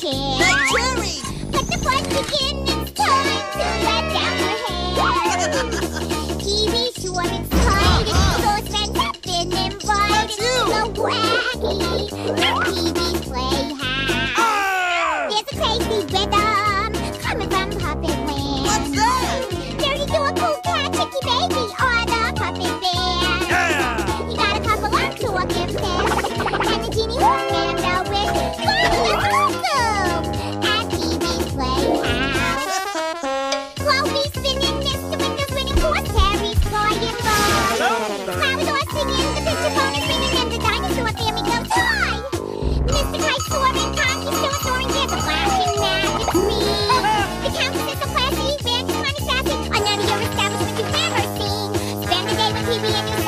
chair. The cherry! Let the fun begin, it's time to let down your hair. TV sure it's tight, so stand up and invite the wacky TV Playhouse. There's a crazy rhythm coming from Puppet Land. What's that? There you do a cool cat, Chicky Baby, or the Puppet Bear. Yeah! You got a couple of talking pairs, and the genie who and the witch. At TV Playhouse. Chloe's spinning, Mr. Windows winning, horse Harry's flying by. Cloud are singing, the picture phone is ringing, and the dinosaur family goes high. Mr. Kite soaring, Conky still soaring, there's a flashing magic screen. The Countess is so classy, Van's kind of sassy, a nuttier establishment you've never seen. Spend the day with TV and news